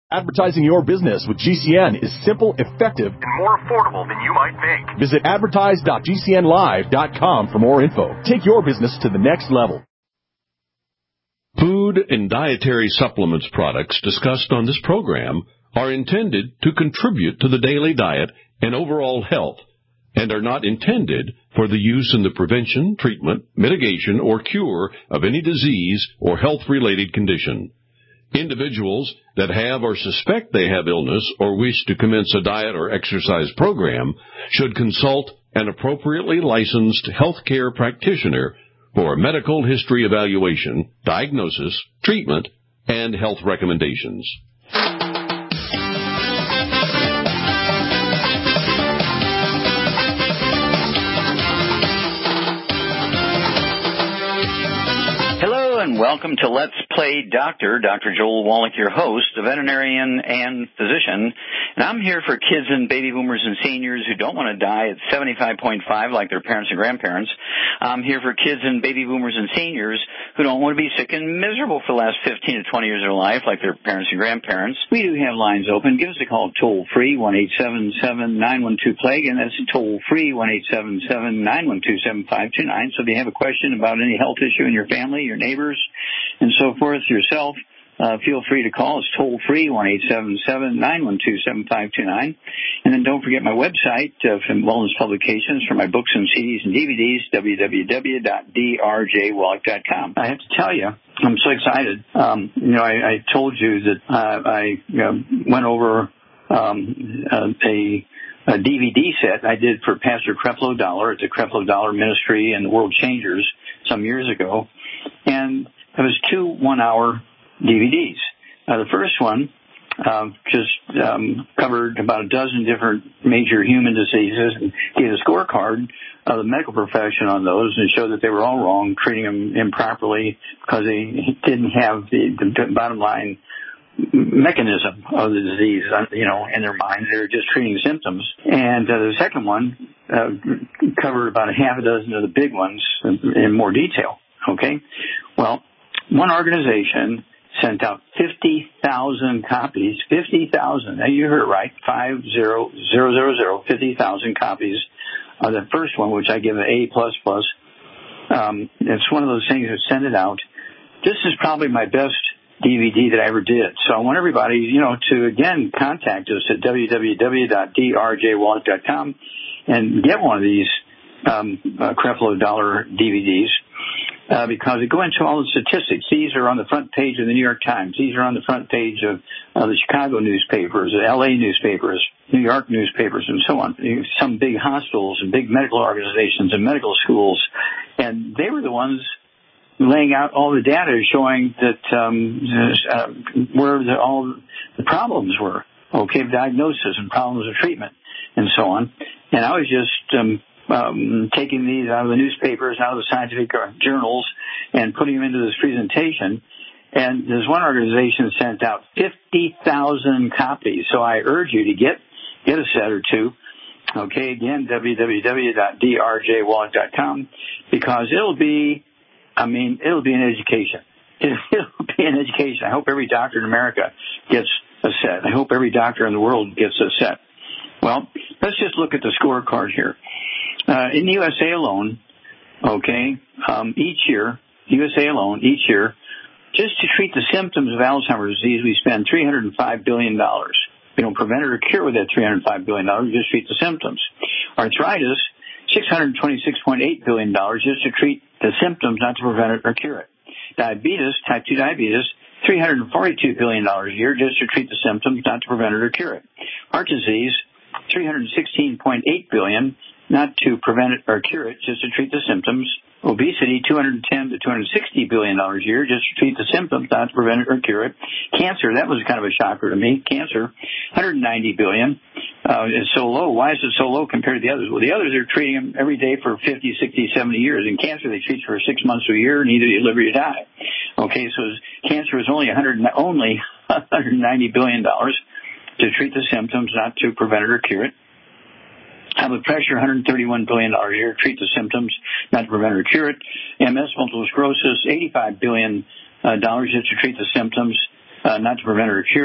Advertising your business with GCN is simple, effective, and more affordable than you might think. Visit advertise.gcnlive.com for more info. Take your business to the next level. Food and dietary supplements products discussed on this program are intended to contribute to the daily diet and overall health and are not intended for the use in the prevention, treatment, mitigation, or cure of any disease or health-related condition. Individuals that have or suspect they have illness or wish to commence a diet or exercise program should consult an appropriately licensed healthcare practitioner for a medical history evaluation, diagnosis, treatment, and health recommendations. And welcome to Let's Play Doctor. Dr. Joel Wallach, your host, a veterinarian and physician. And I'm here for kids and baby boomers and seniors who don't want to die at 75.5 like their parents and grandparents. I'm here for kids and baby boomers and seniors who don't want to be sick and miserable for the last 15 to 20 years of their life like their parents and grandparents. We do have lines open. Give us a call toll-free, 1-877-912-PLAGUE, and that's toll-free, 1-877-912-7529. So if you have a question about any health issue in your family, your neighbors, and so forth, yourself, feel free to call. It's toll-free, 1-877-912-7529. And then don't forget my website from Wellness Publications for my books and CDs and DVDs, www.drjwallach.com. I have to tell you, I'm so excited. I told you that I went over a DVD set I did for Pastor Creflo Dollar at the Creflo Dollar Ministry and the World Changers some years ago. And it was 2 one-hour DVDs. The first one covered about a dozen different major human diseases and gave a scorecard of the medical profession on those and showed that they were all wrong, treating them improperly because they didn't have the bottom line mechanism of the disease, in their minds. They were just treating symptoms. And the second one covered about a half a dozen of the big ones in more detail. Okay? Well, one organization sent out 50,000 copies, 50,000. Now, you heard it right, 50,000 copies of the first one, which I give an A++. It's one of those things that send it out. This is probably my best DVD that I ever did. So I want everybody, to, again, contact us at www.drjwallach.com and get one of these Creflo Dollar DVDs. Because they go into all the statistics. These are on the front page of the New York Times. These are on the front page of the Chicago newspapers, the L.A. newspapers, New York newspapers, and so on. Some big hospitals and big medical organizations and medical schools. And they were the ones laying out all the data showing that where all the problems were, diagnosis and problems of treatment and so on. And I was just taking these out of the newspapers, out of the scientific journals, and putting them into this presentation. And this one organization sent out 50,000 copies. So I urge you to get a set or two. Okay, again, www.drjwallach.com, because it'll be an education. It'll be an education. I hope every doctor in America gets a set. I hope every doctor in the world gets a set. Well, let's just look at the scorecard here. In the USA alone, each year, just to treat the symptoms of Alzheimer's disease, we spend $305 billion. We don't prevent it or cure with that $305 billion. We just treat the symptoms. Arthritis, $626.8 billion just to treat the symptoms, not to prevent it or cure it. Diabetes, type 2 diabetes, $342 billion a year just to treat the symptoms, not to prevent it or cure it. Heart disease, $316.8 billion, not to prevent it or cure it, just to treat the symptoms. Obesity, $210 to $260 billion a year, just to treat the symptoms, not to prevent it or cure it. Cancer, that was kind of a shocker to me. Cancer, $190 billion. It's so low. Why is it so low compared to the others? Well, the others are treating them every day for 50, 60, 70 years. In cancer, they treat for 6 months to a year, and either you live or you die. Okay, so cancer is only $190 billion to treat the symptoms, not to prevent it or cure it. High blood pressure, $131 billion a year, treat the symptoms, not to prevent or cure it. MS, multiple sclerosis, $85 billion just to treat the symptoms, not to prevent or cure it.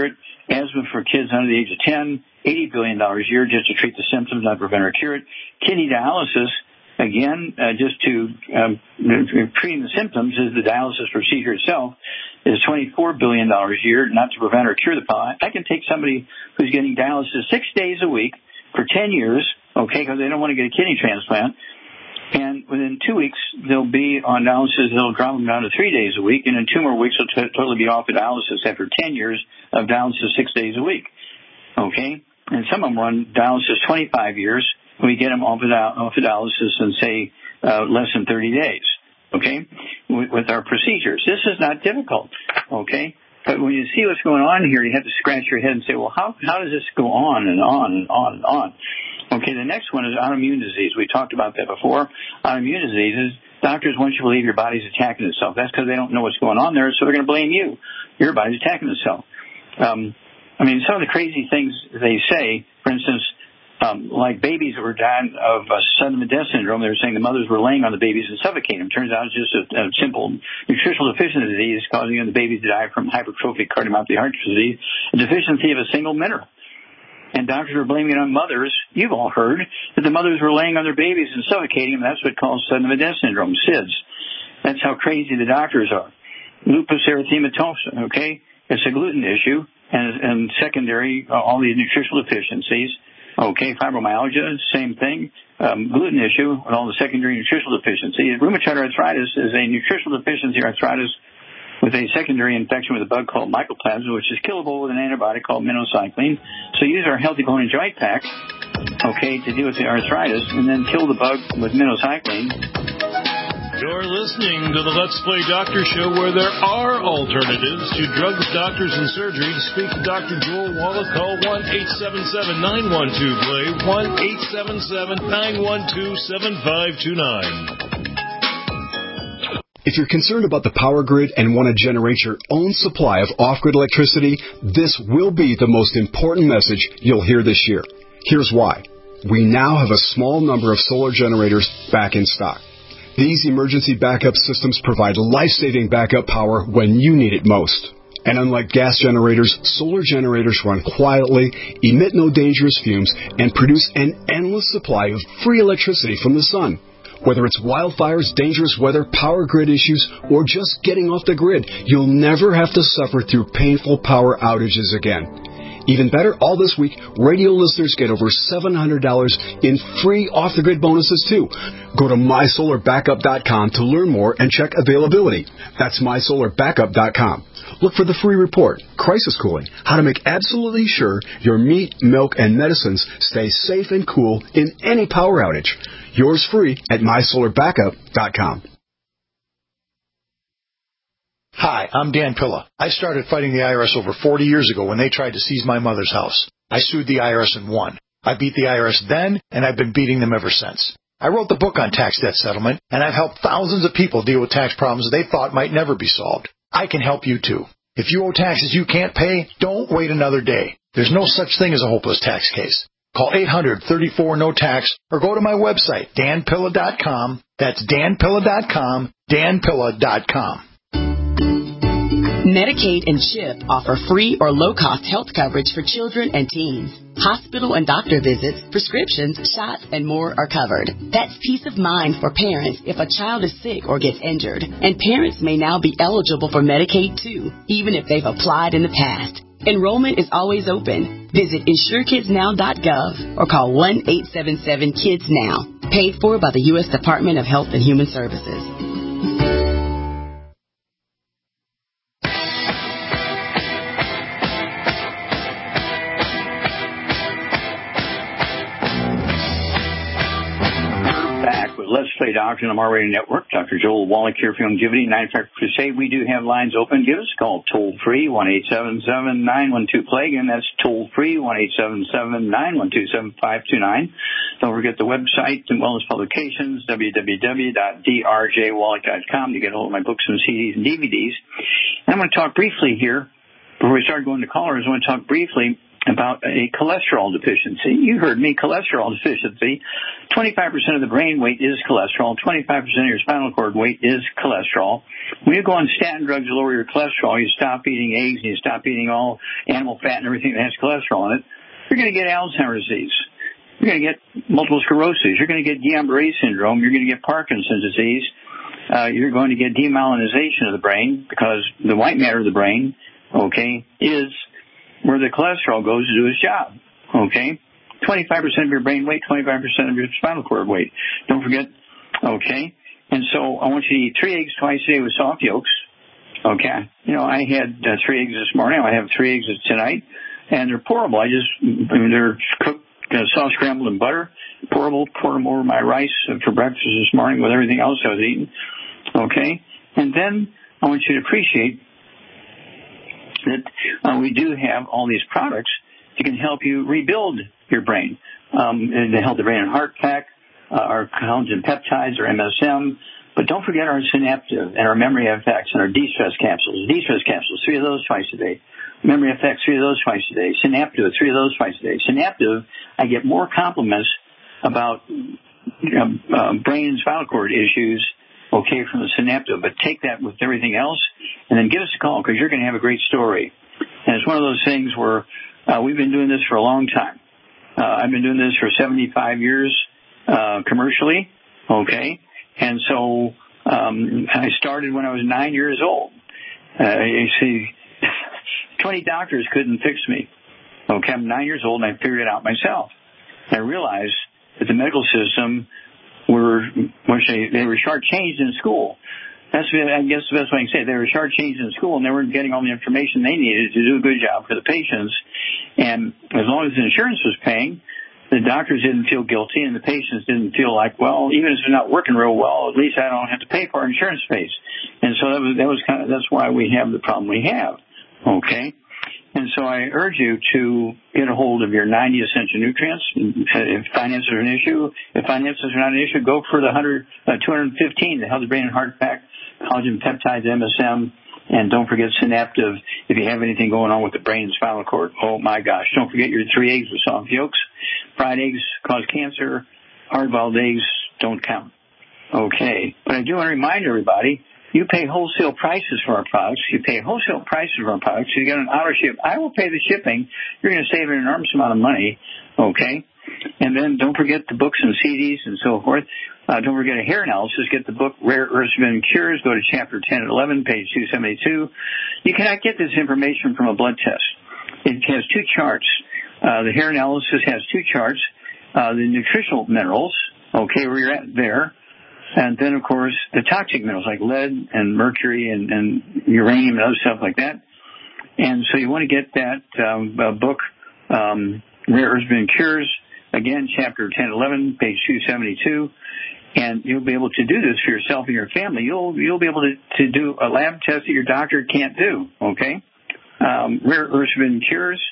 Asthma for kids under the age of 10, $80 billion a year just to treat the symptoms, not prevent or cure it. Kidney dialysis, again, just to treating the symptoms, is the dialysis procedure itself, is $24 billion a year, not to prevent or cure the problem. I can take somebody who's getting dialysis 6 days a week for 10 years, okay, because they don't want to get a kidney transplant, and within 2 weeks, they'll be on dialysis. They'll drop them down to 3 days a week, and in 2 more weeks, they'll totally be off of dialysis after 10 years of dialysis 6 days a week, okay? And some of them run dialysis 25 years. We get them off of dialysis in, say, less than 30 days, okay, with our procedures. This is not difficult, okay? But when you see what's going on here, you have to scratch your head and say, well, how does this go on and on and on and on? Okay, the next one is autoimmune disease. We talked about that before. Autoimmune diseases, doctors want you to believe your body's attacking itself. That's because they don't know what's going on there, so they're going to blame you. Your body's attacking itself. Some of the crazy things they say, for instance, like babies that were dying of sudden death syndrome, they were saying the mothers were laying on the babies and suffocating them. Turns out it's just a simple nutritional deficiency disease causing the babies to die from hypertrophic cardiomyopathy heart disease, a deficiency of a single mineral. And doctors are blaming it on mothers. You've all heard that the mothers were laying on their babies and suffocating them. That's what caused sudden death syndrome, SIDS. That's how crazy the doctors are. Lupus erythematosus, okay? It's a gluten issue, and secondary, all these nutritional deficiencies. Okay, fibromyalgia, same thing. Gluten issue and all the secondary nutritional deficiencies. Rheumatoid arthritis is a nutritional deficiency arthritis with a secondary infection with a bug called mycoplasma, which is killable with an antibiotic called minocycline. So use our Healthy Bone and Joint Pack, okay, to deal with the arthritis, and then kill the bug with minocycline. You're listening to the Let's Play Doctor Show, where there are alternatives to drugs, doctors, and surgery. To speak to Dr. Joel Wallach, call 1-877-912-PLAY, 1-877-912-7529. If you're concerned about the power grid and want to generate your own supply of off-grid electricity, this will be the most important message you'll hear this year. Here's why. We now have a small number of solar generators back in stock. These emergency backup systems provide life-saving backup power when you need it most. And unlike gas generators, solar generators run quietly, emit no dangerous fumes, and produce an endless supply of free electricity from the sun. Whether it's wildfires, dangerous weather, power grid issues, or just getting off the grid, you'll never have to suffer through painful power outages again. Even better, all this week, radio listeners get over $700 in free off-the-grid bonuses, too. Go to MySolarBackup.com to learn more and check availability. That's MySolarBackup.com. Look for the free report, Crisis Cooling, how to make absolutely sure your meat, milk, and medicines stay safe and cool in any power outage. Yours free at MySolarBackup.com. Hi, I'm Dan Pilla. I started fighting the IRS over 40 years ago when they tried to seize my mother's house. I sued the IRS and won. I beat the IRS then, and I've been beating them ever since. I wrote the book on tax debt settlement, and I've helped thousands of people deal with tax problems they thought might never be solved. I can help you too. If you owe taxes you can't pay, don't wait another day. There's no such thing as a hopeless tax case. Call 800-34-NO-TAX or go to my website, danpilla.com. That's danpilla.com, danpilla.com. Medicaid and CHIP offer free or low-cost health coverage for children and teens. Hospital and doctor visits, prescriptions, shots, and more are covered. That's peace of mind for parents if a child is sick or gets injured. And parents may now be eligible for Medicaid, too, even if they've applied in the past. Enrollment is always open. Visit InsureKidsNow.gov or call 1-877-KIDS-NOW. Paid for by the U.S. Department of Health and Human Services. Let's Play Doctor on the R-Radio Network. Dr. Joel Wallach here for Longevity 95 Crusade. We do have lines open. Give us a call toll-free, 1-877-912-PLAY. Again, that's toll-free, 1-877-912-7529. Don't forget the website and wellness publications, www.drjwallach.com, to get a hold of my books and CDs and DVDs. And I'm going to talk briefly here, before we start going to callers, I want to talk briefly about a cholesterol deficiency. You heard me, cholesterol deficiency. 25% of the brain weight is cholesterol. 25% of your spinal cord weight is cholesterol. When you go on statin drugs to lower your cholesterol, you stop eating eggs and you stop eating all animal fat and everything that has cholesterol in it, you're going to get Alzheimer's disease. You're going to get multiple sclerosis. You're going to get Guillain-Barré syndrome. You're going to get Parkinson's disease. You're going to get demyelinization of the brain because the white matter of the brain, okay, is where the cholesterol goes to do its job, okay? 25% of your brain weight, 25% of your spinal cord weight. Don't forget, okay? And so I want you to eat 3 eggs twice a day with soft yolks, okay? You know, I had 3 eggs this morning. I have 3 eggs tonight, and they're pourable. They're cooked, soft scrambled in butter, pourable, pour them over my rice for breakfast this morning with everything else I was eating, okay? And then I want you to appreciate that we do have all these products that can help you rebuild your brain. And they help the brain and heart pack, our collagen peptides, or MSM. But don't forget our Synaptive and our Memory FX and our De-Stress capsules. De-Stress capsules, 3 of those twice a day. Memory FX, 3 of those twice a day. Synaptive, 3 of those twice a day. Synaptive, I get more compliments about brain and spinal cord issues, okay, from the Synaptive. But take that with everything else and then give us a call because you're going to have a great story. And it's one of those things where we've been doing this for a long time. I've been doing this for 75 years commercially, okay? And so I started when I was 9 years old. You see, 20 doctors couldn't fix me. Okay, I'm 9 years old and I figured it out myself. I realized that the medical system they were shortchanged in school. That's, I guess, the best way I can say it. They were shortchanged in school and they weren't getting all the information they needed to do a good job for the patients. And as long as the insurance was paying, the doctors didn't feel guilty and the patients didn't feel like, well, even if it's not working real well, at least I don't have to pay for our insurance pays. And so that's why we have the problem we have. Okay. And so I urge you to get a hold of your 90 essential nutrients. If finances are an issue, if finances are not an issue, go for the 215, the Healthy Brain and Heart Pack, collagen peptides, MSM, and don't forget Synaptive if you have anything going on with the brain and spinal cord. Oh my gosh. Don't forget your 3 eggs with soft yolks. Fried eggs cause cancer. Hard-boiled eggs don't count. Okay. But I do want to remind everybody, you pay wholesale prices for our products. You pay wholesale prices for our products. You get an auto ship. I will pay the shipping. You're going to save an enormous amount of money. Okay. And then don't forget the books and CDs and so forth. Don't forget a hair analysis. Get the book Rare Earths and Cures. Go to chapter 10 and 11, page 272. You cannot get this information from a blood test. It has 2 charts. The hair analysis has 2 charts. The nutritional minerals, okay, where you're at there. And then, of course, the toxic minerals like lead and mercury and uranium and other stuff like that. And so you want to get that book, Rare Earths and Cures, again, chapter 10, 11, page 272. And you'll be able to do this for yourself and your family. You'll be able to do a lab test that your doctor can't do, okay? Rare Earths and Cures.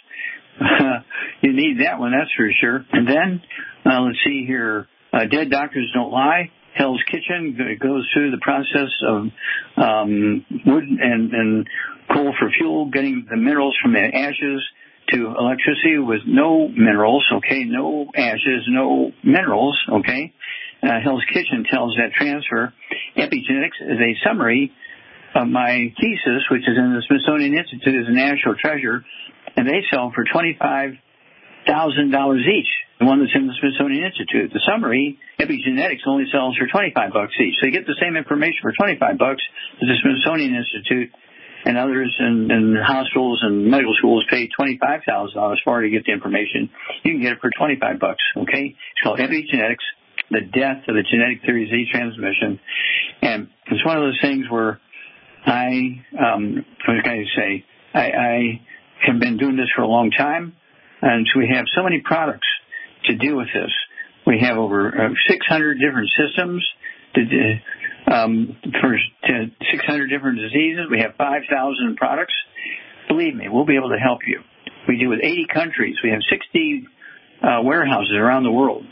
You need that one, that's for sure. And then, let's see here, Dead Doctors Don't Lie. Hell's Kitchen goes through the process of wood and coal for fuel, getting the minerals from the ashes to electricity with no minerals, okay, no ashes, no minerals, okay. Hell's Kitchen tells that transfer. Epigenetics is a summary of my thesis, which is in the Smithsonian Institute as a national treasure, and they sell for $25,000 each. The one that's in the Smithsonian Institute. The summary, Epigenetics, only sells for $25 each. So you get the same information for $25 at the Smithsonian Institute, and others in hospitals and medical schools pay $25,000 for to get the information. You can get it for $25, okay? It's called Epigenetics, the death of the genetic theory of disease transmission. And it's one of those things where I have been doing this for a long time, and so we have so many products to deal with this. We have over 600 different systems for 600 different diseases. We have 5,000 products. Believe me, we'll be able to help you. We deal with 80 countries. We have 60 warehouses around the world.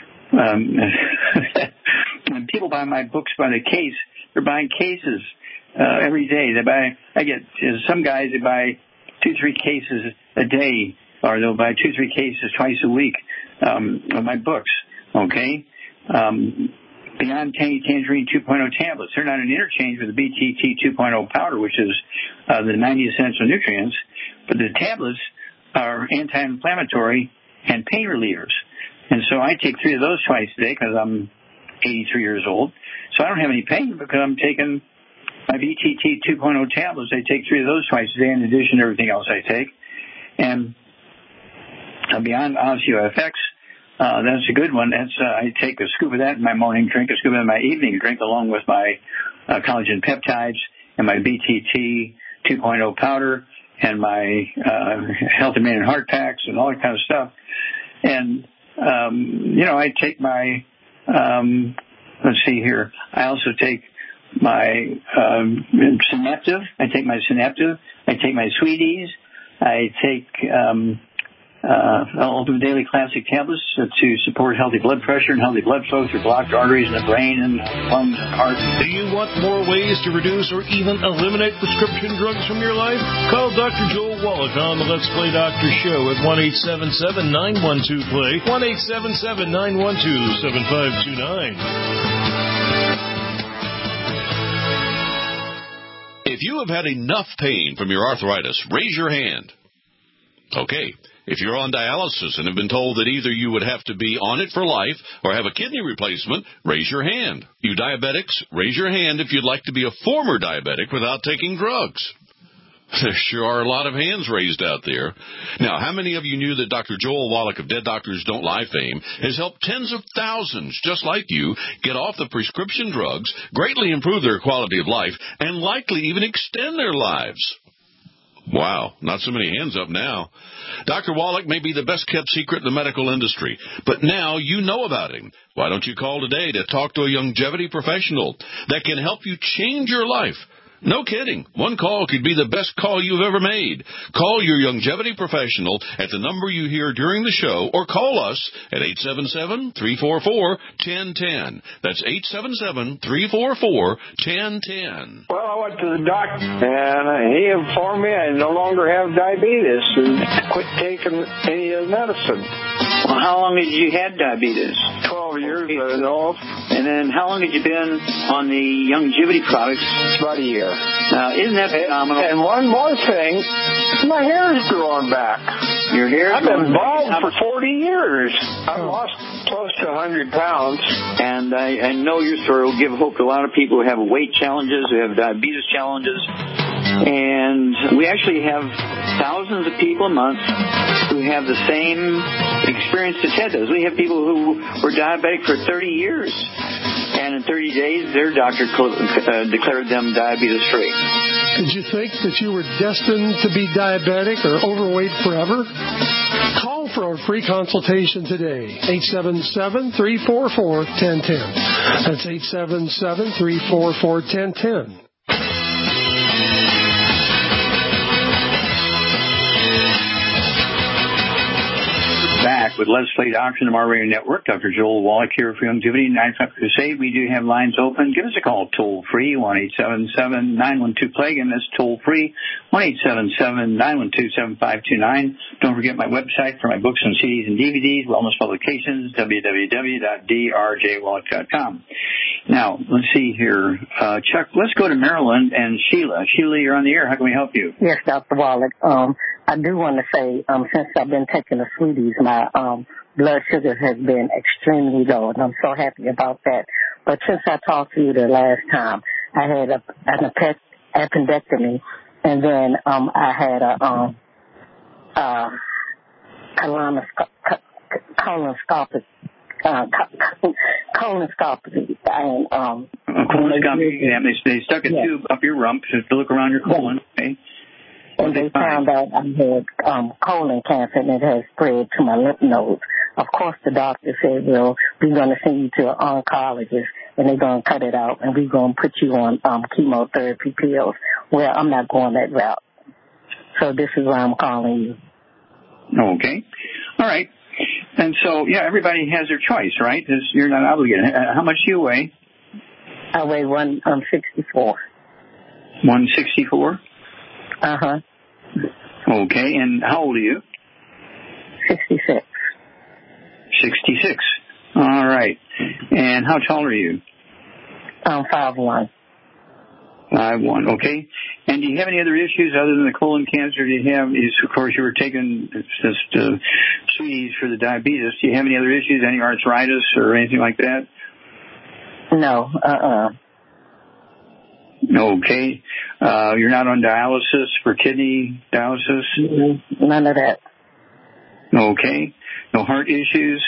When people buy my books by the case, they're buying cases every day. I get some guys that buy 2-3 cases a day or they'll buy 2-3 cases twice a week of my books, okay? Beyond Tangy Tangerine 2.0 tablets. They're not an interchange with the BTT 2.0 powder, which is the 90 essential nutrients, but the tablets are anti-inflammatory and pain relievers. And so I take 3 of those twice a day because I'm 83 years old. So I don't have any pain because I'm taking my BTT 2.0 tablets. I take 3 of those twice a day in addition to everything else I take. And Beyond OsteoFX, that's a good one. I take a scoop of that in my morning drink, a scoop of it in my evening drink, along with my collagen peptides and my BTT 2.0 powder and my Healthy Man and Heart packs and all that kind of stuff. And, I take my, let's see here, I also take my Synaptive. I take my Synaptive. I take my Sweeties. I take Ultimate Daily Classic tablets to support healthy blood pressure and healthy blood flow through blocked arteries in the brain and lungs and heart. Do you want more ways to reduce or even eliminate prescription drugs from your life? Call Dr. Joel Wallach on the Let's Play Doctor Show at 1-877-912-PLAY, 1-877-912-7529. If you have had enough pain from your arthritis, raise your hand. Okay. If you're on dialysis and have been told that either you would have to be on it for life or have a kidney replacement, raise your hand. You diabetics, raise your hand if you'd like to be a former diabetic without taking drugs. There sure are a lot of hands raised out there. Now, how many of you knew that Dr. Joel Wallach of Dead Doctors Don't Lie fame has helped tens of thousands just like you get off the prescription drugs, greatly improve their quality of life, and likely even extend their lives? Wow, not so many hands up now. Dr. Wallach may be the best-kept secret in the medical industry, but now you know about him. Why don't you call today to talk to a longevity professional that can help you change your life? No kidding. One call could be the best call you've ever made. Call your longevity professional at the number you hear during the show, or call us at 877-344-1010. That's 877-344-1010. Well, I went to the doctor, and he informed me I no longer have diabetes and quit taking any of the medicine. Well, how long had you had diabetes? 12 years, I know. And then how long had you been on the longevity products? About a year. Now, isn't that phenomenal? And one more thing, my hair is growing back. Your hair? I've been bald for 40 years. I've lost close to 100 pounds. And I know your story will give hope to a lot of people who have weight challenges, who have diabetes challenges. And we actually have thousands of people a month who have the same experience that Ted does. We have people who were diabetic for 30 years. And in 30 days, their doctor declared them diabetes-free. Did you think that you were destined to be diabetic or overweight forever? Call for a free consultation today. 877-344-1010. That's 877-344-1010. Back with Let's Play Doctor on the Radio Network. Dr. Joel Wallach here for Longevity 95 Crusade. We do have lines open. Give us a call toll-free, 1-877-912-PLAY. Again, that's toll-free, 1-877-912-7529. Don't forget my website for my books and CDs and DVDs, wellness publications, www.drjwallach.com. Now, let's see here. Chuck, let's go to Maryland and Sheila. Sheila, you're on the air. How can we help you? Yes, Dr. Wallach. I do want to say, since I've been taking the Sweeties, my blood sugar has been extremely low, and I'm so happy about that. But since I talked to you the last time, I had an appendectomy, and then I had a colonoscopy. Colonoscopy. They stuck a tube up your rump to look around your colon. Okay. And they found out I had colon cancer, and it has spread to my lymph nodes. Of course, the doctor said, well, we're going to send you to an oncologist, and they're going to cut it out, and we're going to put you on chemotherapy pills. Well, I'm not going that route. So this is why I'm calling you. Okay. All right. And so, yeah, everybody has their choice, right? You're not obligated. How much do you weigh? I weigh 164. 164? Uh-huh. Okay, and how old are you? 66. 66. All right. And how tall are you? 5'1". 5'1", okay. And do you have any other issues other than the colon cancer? Do you have, of course, you were taking sweeties for the diabetes. Do you have any other issues, any arthritis or anything like that? No, Okay. You're not on dialysis for kidney dialysis? None of that. Okay. No heart issues?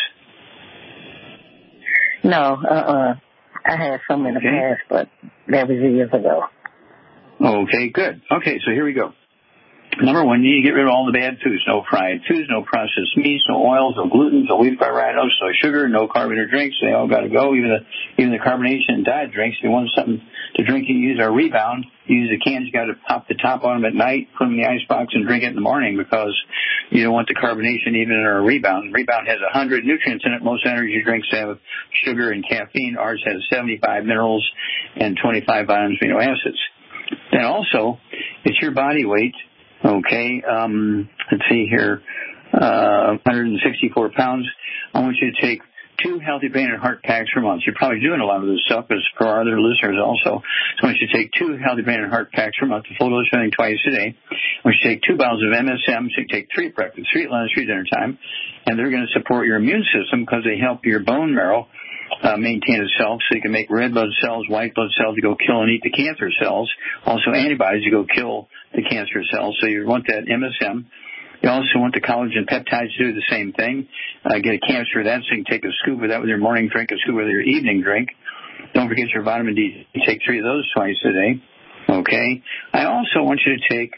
No, I had some in the past, but that was years ago. Okay, good. Okay, so here we go. Number one, you need to get rid of all the bad foods. No fried foods, no processed meats, no oils, no gluten, no wheat carbohydrates, no sugar, no carbonated drinks. They all got to go. Even the carbonation and diet drinks. If you want something to drink, you use our Rebound. Use the cans. You got to pop the top on them at night, put them in the icebox, and drink it in the morning because you don't want the carbonation even in our Rebound. Rebound has 100 nutrients in it. Most energy drinks have sugar and caffeine. Ours has 75 minerals and 25 vitamins and amino acids. Then also, it's your body weight. Okay, let's see here, 164 pounds. I want you to take 2 Healthy Brain and Heart Packs per month. You're probably doing a lot of this stuff, as for our other listeners also. So I want you to take 2 Healthy Brain and Heart Packs per month, a full dose of everything twice a day. I want you to take 2 bottles of MSM, so you take 3 at breakfast, 3 at lunch, 3 at dinner time. And they're going to support your immune system because they help your bone marrow maintain itself, so you can make red blood cells, white blood cells to go kill and eat the cancer cells. Also antibodies to go kill the cancer cells. So you want that MSM. You also want the collagen peptides to do the same thing. Get a canister of that, so you can take a scoop of that with your morning drink, a scoop with your evening drink. Don't forget your vitamin D. You take 3 of those twice a day. Okay. I also want you to take,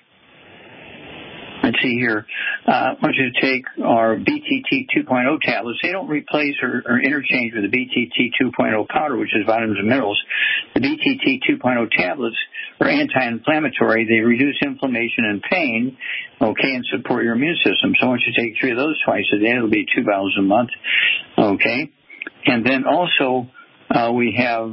let's see here, I want you to take our BTT 2.0 tablets. They don't replace or interchange with the BTT 2.0 powder, which is vitamins and minerals. The BTT 2.0 tablets are anti-inflammatory. They reduce inflammation and pain, okay, and support your immune system. So I want you to take 3 of those twice a day. It'll be 2 bottles a month, okay. And then also we have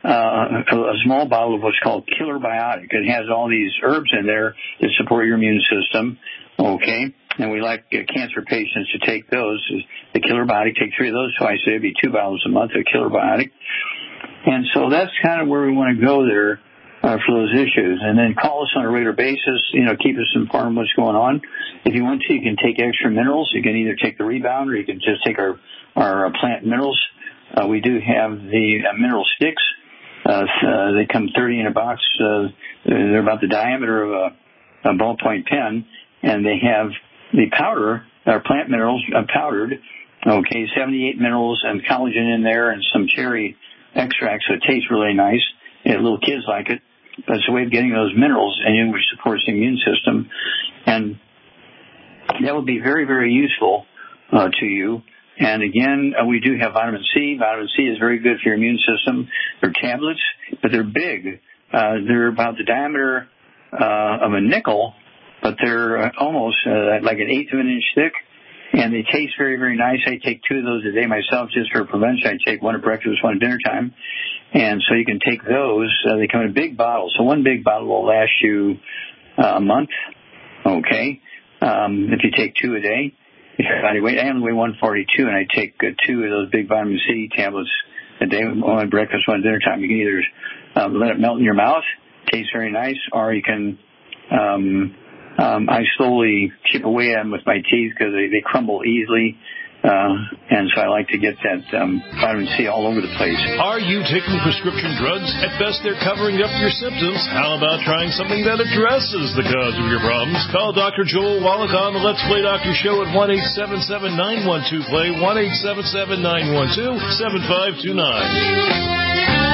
a small bottle of what's called Killer Biotic. It has all these herbs in there that support your immune system, okay? And we like cancer patients to take those. The Killer Biotic, take 3 of those twice a day. It'd be 2 bottles a month of Killer Biotic. And so that's kind of where we want to go there for those issues. And then call us on a regular basis, keep us informed what's going on. If you want to, you can take extra minerals. You can either take the Rebound or you can just take our plant minerals. We do have the mineral sticks. They come 30 in a box. They're about the diameter of a ballpoint pen, and they have the powder, our plant minerals powdered, okay, 78 minerals and collagen in there and some cherry extract, so it tastes really nice. Little kids like it. But it's a way of getting those minerals, and which supports the immune system. And that would be very, very useful to you. And again, we do have vitamin C. Vitamin C is very good for your immune system. They're tablets, but they're big. They're about the diameter of a nickel, but they're almost like an eighth of an inch thick. And they taste very, very nice. I take 2 of those a day myself just for prevention. I take 1 at breakfast, 1 at dinner time. And so you can take those. They come in big bottles. So 1 big bottle will last you a month, okay, if you take 2 a day. If your body weight, I only weigh 142, and I take 2 of those big vitamin C tablets a day, 1 at breakfast, 1 at dinner time. You can either let it melt in your mouth, tastes very nice, or you can I slowly chip away at them with my teeth because they crumble easily. And so I like to get that vitamin C all over the place. Are you taking prescription drugs? At best, they're covering up your symptoms. How about trying something that addresses the cause of your problems? Call Dr. Joel Wallach on the Let's Play Doctor Show at 1-877-912-PLAY, 1-877-912-7529.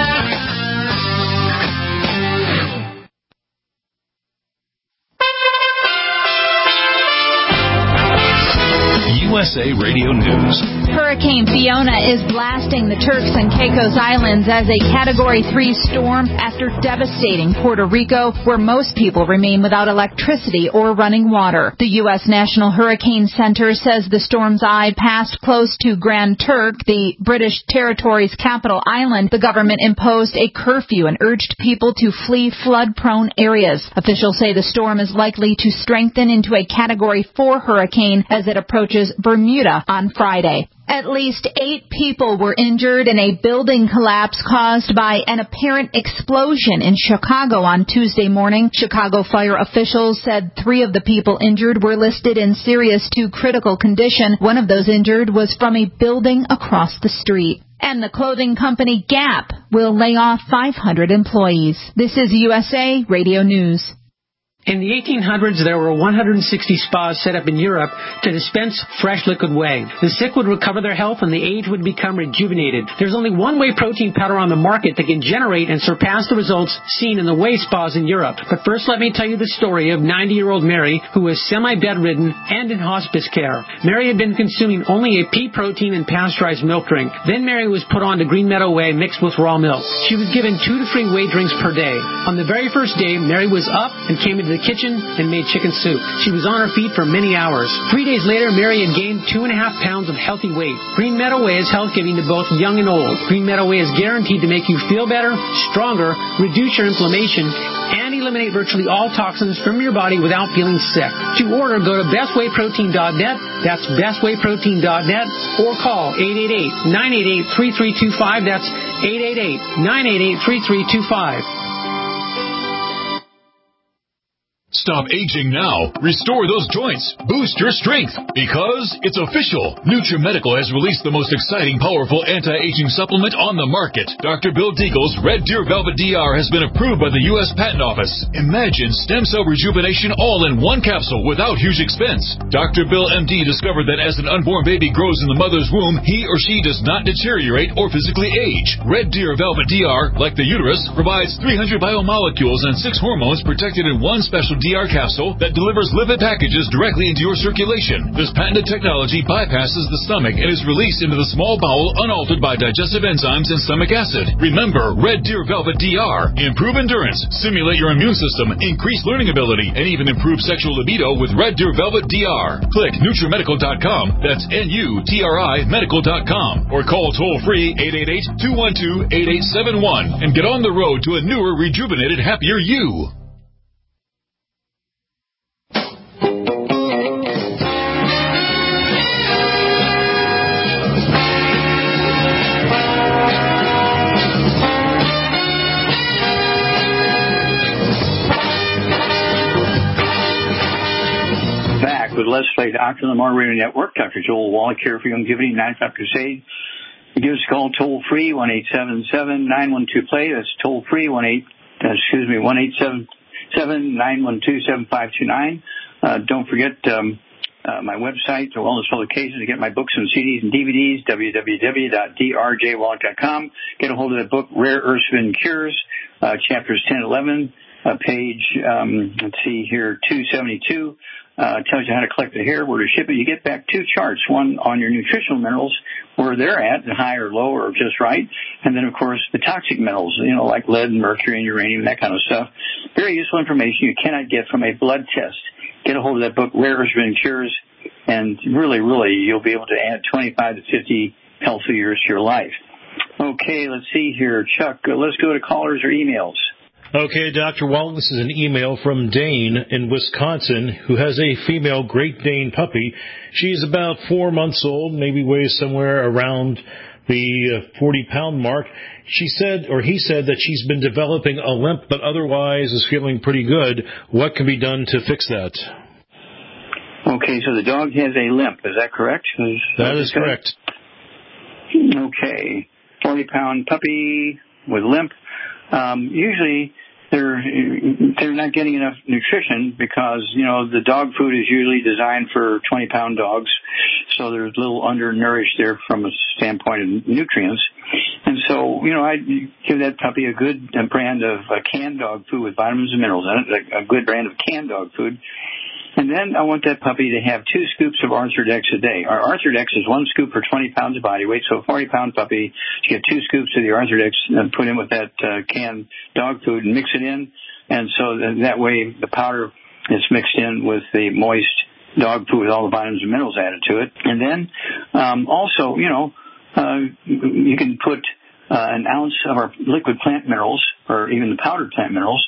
USA Radio News. Hurricane Fiona is blasting the Turks and Caicos Islands as a Category 3 storm after devastating Puerto Rico, where most people remain without electricity or running water. The U.S. National Hurricane Center says the storm's eye passed close to Grand Turk, the British territory's capital island. The government imposed a curfew and urged people to flee flood-prone areas. Officials say the storm is likely to strengthen into a Category 4 hurricane as it approaches Bermuda on Friday. At least 8 people were injured in a building collapse caused by an apparent explosion in Chicago on Tuesday morning. Chicago fire officials said 3 of the people injured were listed in serious to critical condition. One of those injured was from a building across the street. And the clothing company Gap will lay off 500 employees. This is USA Radio News. In the 1800s, there were 160 spas set up in Europe to dispense fresh liquid whey. The sick would recover their health and the aged would become rejuvenated. There's only one whey protein powder on the market that can generate and surpass the results seen in the whey spas in Europe. But first, let me tell you the story of 90-year-old Mary, who was semi-bedridden and in hospice care. Mary had been consuming only a pea protein and pasteurized milk drink. Then Mary was put on to Green Meadow Whey mixed with raw milk. She was given 2 to 3 whey drinks per day. On the very first day, Mary was up and came into the kitchen and made chicken soup. She was on her feet for many hours. 3 days later, Mary had gained 2.5 pounds of healthy weight. Green Meadow Whey is health-giving to both young and old. Green Meadow Whey is guaranteed to make you feel better, stronger, reduce your inflammation, and eliminate virtually all toxins from your body without feeling sick. To order, go to bestwayprotein.net. That's bestwayprotein.net, or call 888-988-3325. That's 888-988-3325. Stop aging now. Restore those joints. Boost your strength. Because it's official. NutriMedical has released the most exciting, powerful anti-aging supplement on the market. Dr. Bill Deagle's Red Deer Velvet DR has been approved by the U.S. Patent Office. Imagine stem cell rejuvenation all in one capsule without huge expense. Dr. Bill MD discovered that as an unborn baby grows in the mother's womb, he or she does not deteriorate or physically age. Red Deer Velvet DR, like the uterus, provides 300 biomolecules and 6 hormones protected in one special DR capsule that delivers lipid packages directly into your circulation. This patented technology bypasses the stomach and is released into the small bowel unaltered by digestive enzymes and stomach acid. Remember, Red Deer Velvet DR. Improve endurance, stimulate your immune system, increase learning ability, and even improve sexual libido with Red Deer Velvet DR. Click NutriMedical.com, that's NUTRI Medical.com, or call toll-free 888-212-8871 and get on the road to a newer, rejuvenated, happier you. With Let's Play Dr. Lamar Radio Network, Dr. Joel Wallach here for Youngevity 95 Crusade. Give us a call toll free 1-877-912-PLAY. That's toll free 1-877-912-7529. Don't forget my website, the Wellness Publications, to get my books and CDs and DVDs, www.drjwallach.com. Get a hold of that book, Rare Earths and Cures, chapters 10 and 11, page, let's see here, 272. Tells you how to collect the hair, where to ship it. You get back 2 charts, one on your nutritional minerals, where they're at, high or low or just right, and then, of course, the toxic metals, like lead and mercury and uranium, that kind of stuff. Very useful information you cannot get from a blood test. Get a hold of that book, Rare Earths and Cures, and really, you'll be able to add 25 to 50 healthy years to your life. Okay, let's see here. Chuck, let's go to callers or emails. Okay, Dr. Wallach, this is an email from Dane in Wisconsin, who has a female Great Dane puppy. She's about 4 months old, maybe weighs somewhere around the 40-pound mark. She said, or he said, that she's been developing a limp, but otherwise is feeling pretty good. What can be done to fix that? Okay, so the dog has a limp. Is that correct? That is correct. Okay, 40-pound puppy with limp. Usually they're not getting enough nutrition because, the dog food is usually designed for 20-pound dogs, so they're a little undernourished there from a standpoint of nutrients. And so, I give that puppy a good brand of canned dog food with vitamins and minerals in it, a good brand of canned dog food. And then I want that puppy to have 2 scoops of Arthrodex a day. Our Arthrodex is 1 scoop per 20 pounds of body weight, so a 40-pound puppy, you get 2 scoops of the Arthrodex and put in with that canned dog food and mix it in. And so that way the powder is mixed in with the moist dog food with all the vitamins and minerals added to it. And then also, you can put an ounce of our liquid plant minerals, or even the powdered plant minerals,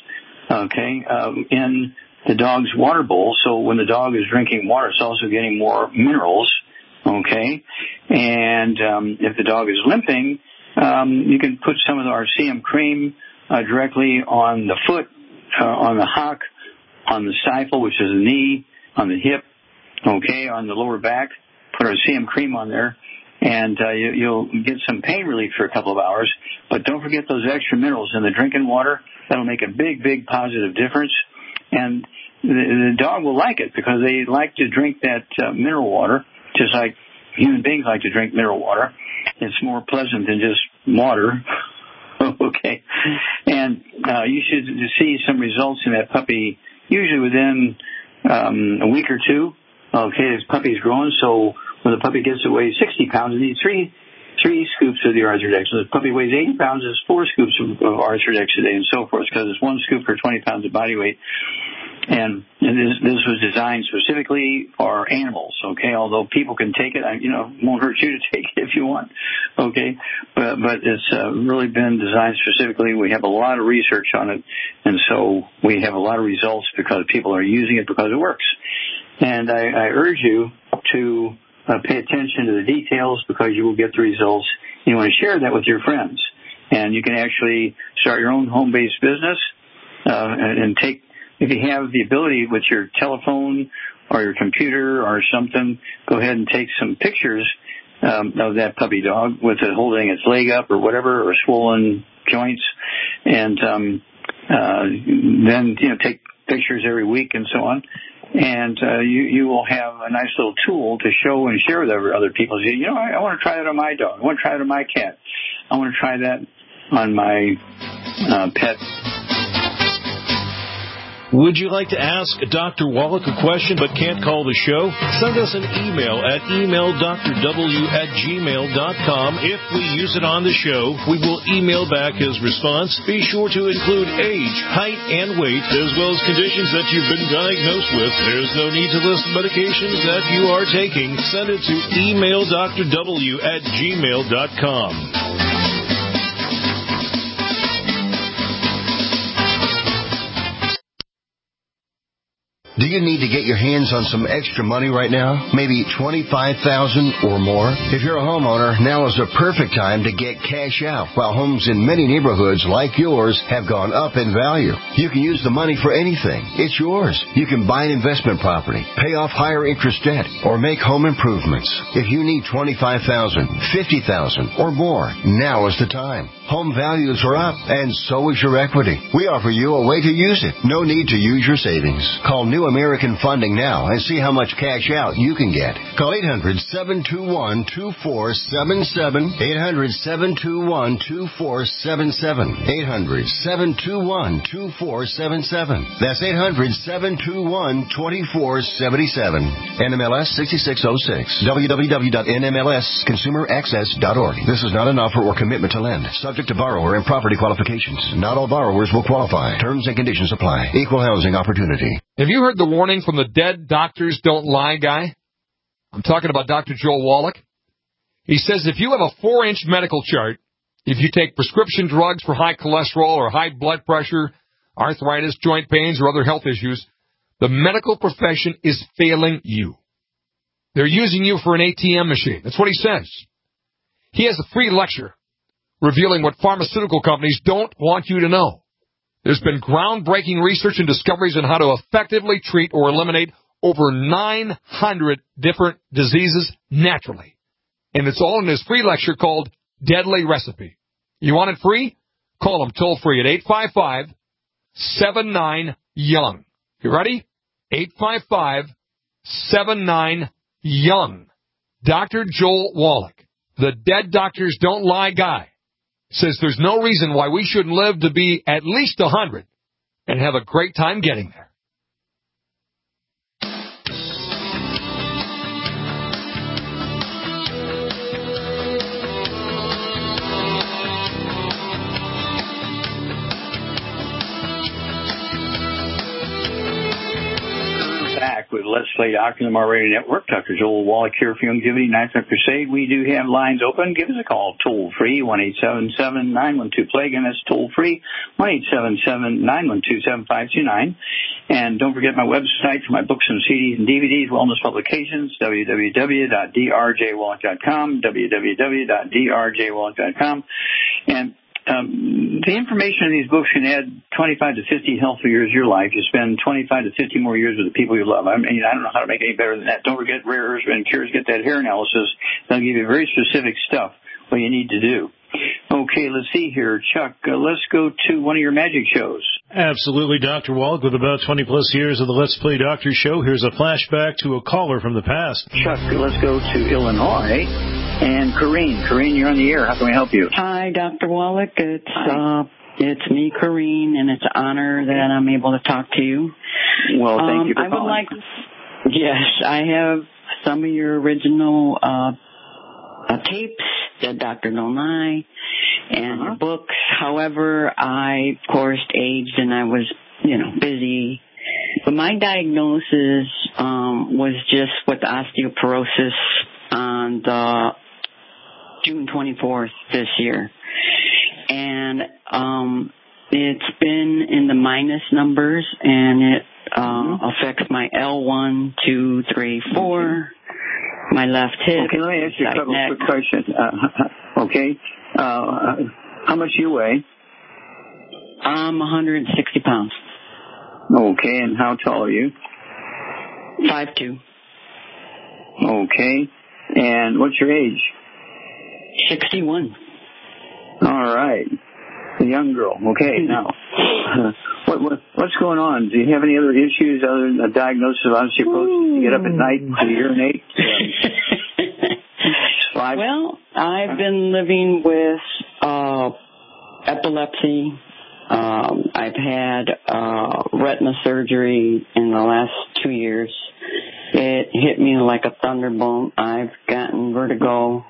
in the dog's water bowl, so when the dog is drinking water, it's also getting more minerals okay? And if the dog is limping, you can put some of our CM cream directly on the foot, on the hock, on the stifle, which is the knee, on the hip, okay, on the lower back. Put our CM cream on there, and you'll get some pain relief for a couple of hours. But don't forget those extra minerals in the drinking water. That'll make a big, big positive difference. And the dog will like it because they like to drink that mineral water, just like human beings like to drink mineral water. It's more pleasant than just water. Okay. And you should see some results in that puppy usually within a week or two. Okay, this puppy's growing, so when the puppy gets to weigh 60 pounds, it needs three scoops of the Arthrodex. So the puppy weighs 80 pounds, it's 4 scoops of Arthrodex a day, and so forth, because it's 1 scoop for 20 pounds of body weight. And this was designed specifically for animals, okay? Although people can take it, it won't hurt you to take it if you want, okay? But it's really been designed specifically. We have a lot of research on it, and so we have a lot of results because people are using it because it works. And I urge you to pay attention to the details because you will get the results. You want to share that with your friends. And you can actually start your own home-based business and take, if you have the ability with your telephone or your computer or something, go ahead and take some pictures of that puppy dog with it holding its leg up or whatever, or swollen joints. And then, take pictures every week and so on. And you will have a nice little tool to show and share with other people. I want to try that on my dog. I want to try it on my cat. I want to try that on my pet. Would you like to ask Dr. Wallach a question but can't call the show? Send us an email at emaildrw@gmail.com. If we use it on the show, we will email back his response. Be sure to include age, height, and weight, as well as conditions that you've been diagnosed with. There's no need to list medications that you are taking. Send it to emaildrw@gmail.com. Do you need to get your hands on some extra money right now? Maybe $25,000 or more? If you're a homeowner, now is the perfect time to get cash out while homes in many neighborhoods like yours have gone up in value. You can use the money for anything. It's yours. You can buy an investment property, pay off higher interest debt, or make home improvements. If you need $25,000, $50,000 or more, now is the time. Home values are up, and so is your equity. We offer you a way to use it. No need to use your savings. Call New American Funding now and see how much cash out you can get. Call 800-721-2477. 800-721-2477. 800-721-2477. That's 800-721-2477. NMLS 6606. www.nmlsconsumeraccess.org. This is not an offer or commitment to lend. Subject to borrower and property qualifications. Not all borrowers will qualify. Terms and conditions apply. Equal housing opportunity. Have you heard the warning from the Dead Doctors Don't Lie guy? I'm talking about Dr. Joel Wallach. He says if you have a 4-inch medical chart, if you take prescription drugs for high cholesterol or high blood pressure, arthritis, joint pains, or other health issues, the medical profession is failing you. They're using you for an ATM machine. That's what he says. He has a free lecture revealing what pharmaceutical companies don't want you to know. There's been groundbreaking research and discoveries on how to effectively treat or eliminate over 900 different diseases naturally. And it's all in his free lecture called Deadly Recipe. You want it free? Call him toll-free at 855-79-YOUNG. You ready? 855-79-YOUNG. Dr. Joel Wallach, the Dead Doctors Don't Lie guy, says there's no reason why we shouldn't live to be at least 100 and have a great time getting there. Back with Let's Play Doctor on the Mar Radio Network. Dr. Joel Wallach here for Youngevity Nighttime Crusade. We do have lines open. Give us a call toll free, 1-877-912-PLAY. Again, that's toll free, 1-877-912-7529. And don't forget my website for my books and CDs and DVDs, wellness publications, www.drjwallach.com, www.drjwallach.com. And the information in these books can add 25 to 50 healthy years of your life. You spend 25 to 50 more years with the people you love. I mean, I don't know how to make it any better than that. Don't forget Rare Earths and Cures. Get that hair analysis. They'll give you very specific stuff, what you need to do. Okay, let's see here. Chuck, let's go to one of your magic shows. Absolutely, Dr. Wallach. With about 20-plus years of the Let's Play Doctor show, here's a flashback to a caller from the past. Chuck, let's go to Illinois. And Corrine. Corrine, you're on the air. How can we help you? Hi, Dr. Wallach. It's me, Corrine, and it's an honor that I'm able to talk to you. Well, thank you for calling. Yes, I have some of your original tapes, that Dr. Don't Lie, and your books. However, I, of course, aged and I was, busy. But my diagnosis was just with osteoporosis on the June 24th this year. And it's been in the minus numbers, and it affects my L1, 2, 3, 4, my left hip. Okay, let me ask you a couple quick questions. How much do you weigh? I'm 160 pounds. Okay, and how tall are you? 5'2". Okay, and what's your age? 61. All right, a young girl. Okay, now, what's going on? Do you have any other issues other than a diagnosis of osteoporosis? You get up at night to urinate? Well, I've been living with epilepsy. I've had retina surgery in the last 2 years. It hit me like a thunderbolt. I've gotten vertigo.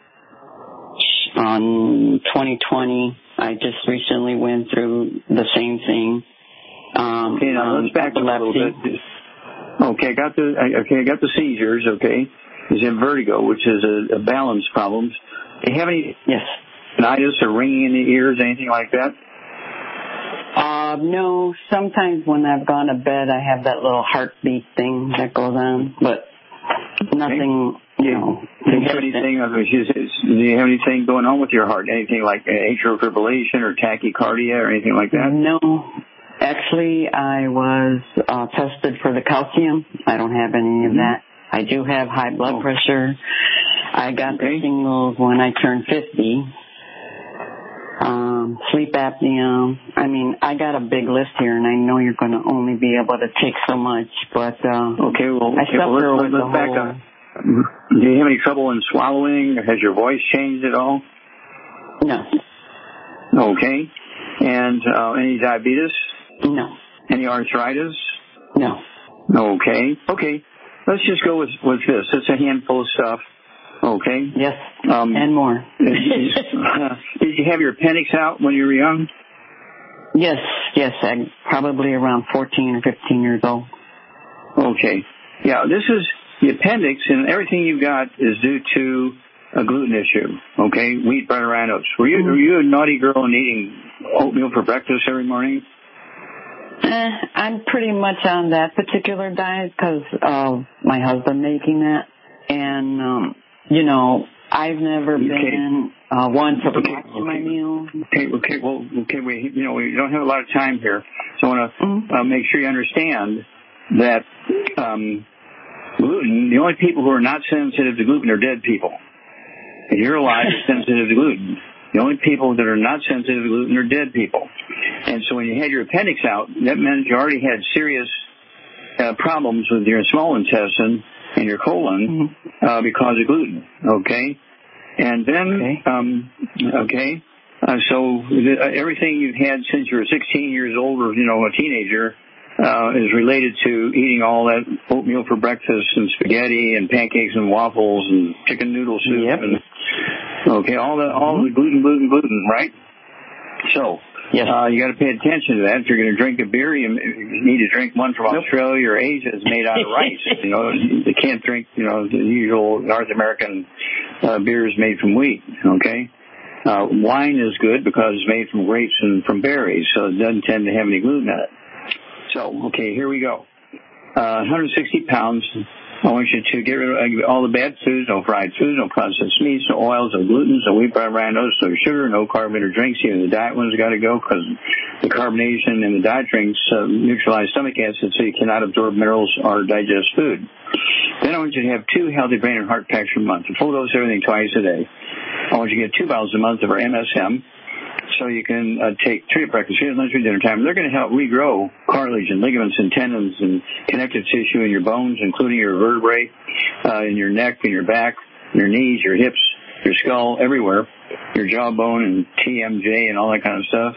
On 2020, I just recently went through the same thing. Okay, now let's back up a little bit. Okay, I got the seizures. Okay, you have vertigo, which is a balance problem. Do you have any tinnitus or ringing in the ears, anything like that? No. Sometimes when I've gone to bed, I have that little heartbeat thing that goes on, but nothing. Do you have anything going on with your heart? Anything like atrial fibrillation or tachycardia or anything like that? No. Actually, I was tested for the calcium. I don't have any of that. I do have high blood pressure. I got the shingles when I turned 50. Sleep apnea. I mean, I got a big list here, and I know you're going to only be able to take so much, but I suffer with the back up. Do you have any trouble in swallowing? Has your voice changed at all? No. Okay. And any diabetes? No. Any arthritis? No. Okay. Let's just go with this. It's a handful of stuff. Okay. Yes. And more. Did you have your appendix out when you were young? Yes. I'm probably around 14 or 15 years old. Okay. Yeah, this is the appendix, and everything you've got is due to a gluten issue. Okay, wheat, bread, or oats. Were you a naughty girl and eating oatmeal for breakfast every morning? I'm pretty much on that particular diet because of my husband making that, and I've never been one for watching my meal. We don't have a lot of time here, so I want to make sure you understand that gluten. The only people who are not sensitive to gluten are dead people. If you're alive, you're sensitive to gluten. The only people that are not sensitive to gluten are dead people. And so when you had your appendix out, that meant you already had serious problems with your small intestine and your colon because of gluten. Okay? And then, so everything you've had since you were 16 years old or, a teenager is related to eating all that oatmeal for breakfast and spaghetti and pancakes and waffles and chicken noodle soup and all the gluten, right? So Yes. You got to pay attention to that. If you're going to drink a beer, you need to drink one from Australia or Asia that's made out of rice. You can't drink, the usual North American beers made from wheat, okay? Wine is good because it's made from grapes and from berries, so it doesn't tend to have any gluten in it. So, okay, here we go. 160 pounds. I want you to get rid of all the bad foods, no fried foods, no processed meats, no oils, no gluten, no wheat, bread, no sugar, no carbonated drinks. Even the diet ones got to go because the carbonation in the diet drinks neutralize stomach acid, so you cannot absorb minerals or digest food. Then I want you to have 2 healthy brain and heart packs a month. A full dose of everything twice a day. I want you to get 2 bottles a month of our MSM. So you can take 3 at breakfast, 3 at lunch, 3 at dinner time. They're going to help regrow cartilage and ligaments and tendons and connective tissue in your bones, including your vertebrae, in your neck, in your back, your knees, your hips, your skull, everywhere, your jawbone and TMJ and all that kind of stuff.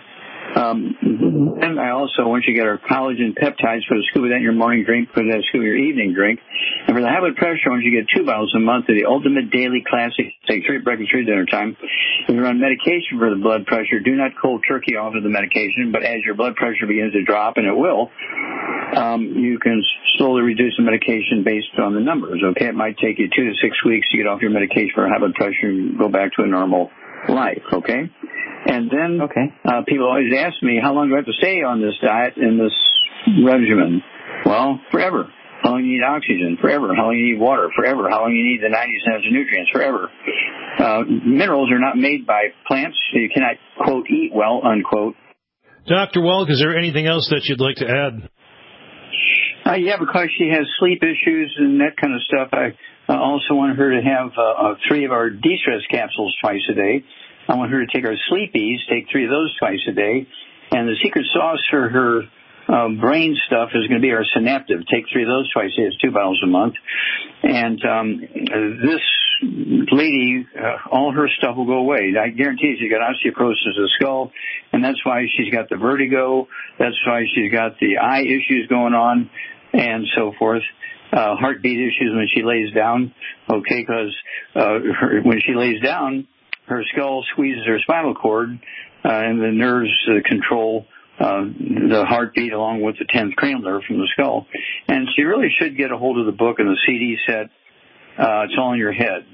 And I also want you to get our collagen peptides, put a scoop of that in your morning drink, put that scoop in your evening drink. And for the high blood pressure, I want you to get 2 bottles a month of the Ultimate Daily Classic. Take 3 at breakfast, 3 at dinner time. If you're on medication for the blood pressure, do not cold turkey off of the medication, but as your blood pressure begins to drop, and it will, you can slowly reduce the medication based on the numbers, okay? It might take you 2 to 6 weeks to get off your medication for high blood pressure and go back to a normal life, okay? And then people always ask me, how long do I have to stay on this diet and this regimen? Well, forever. How long do you need oxygen? Forever. How long do you need water? Forever. How long do you need the 90 essential nutrients? Forever. Minerals are not made by plants, so you cannot, quote, eat well, unquote. Dr. Wallach, is there anything else that you'd like to add? Yeah, because she has sleep issues and that kind of stuff. I also want her to have 3 of our de-stress capsules twice a day. I want her to take our Sleepies, take 3 of those twice a day. And the secret sauce for her brain stuff is going to be our Synaptive. Take 3 of those twice a day. It's 2 bottles a month. And this lady, all her stuff will go away. I guarantee you, she's got osteoporosis of the skull, and that's why she's got the vertigo. That's why she's got the eye issues going on, and so forth. Heartbeat issues when she lays down, okay, because when she lays down, her skull squeezes her spinal cord, and the nerves control the heartbeat along with the 10th cranial nerve from the skull. And she really should get a hold of the book and the CD set. It's all in your head.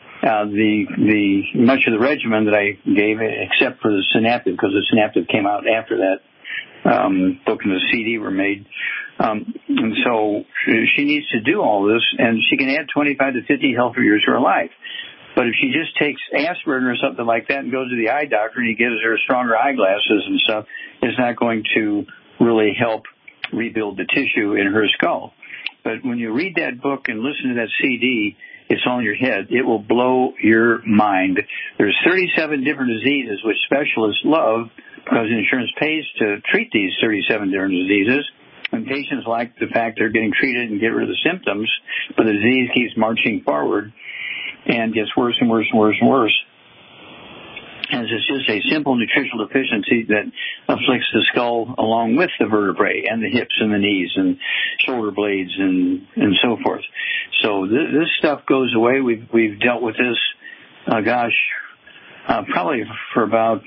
The much of the regimen that I gave, except for the Synaptive, because the Synaptive came out after that book and the CD were made. And so she needs to do all this, and she can add 25 to 50 healthy years to her life. But if she just takes aspirin or something like that and goes to the eye doctor and he gives her stronger eyeglasses and stuff, it's not going to really help rebuild the tissue in her skull. But when you read that book and listen to that CD, it's all in your head. It will blow your mind. There's 37 different diseases which specialists love because insurance pays to treat these 37 different diseases. And patients like the fact they're getting treated and get rid of the symptoms, but the disease keeps marching forward and gets worse and worse and worse and worse. And it's just a simple nutritional deficiency that afflicts the skull along with the vertebrae and the hips and the knees and shoulder blades and so forth. So this stuff goes away. We've dealt with this, probably for about,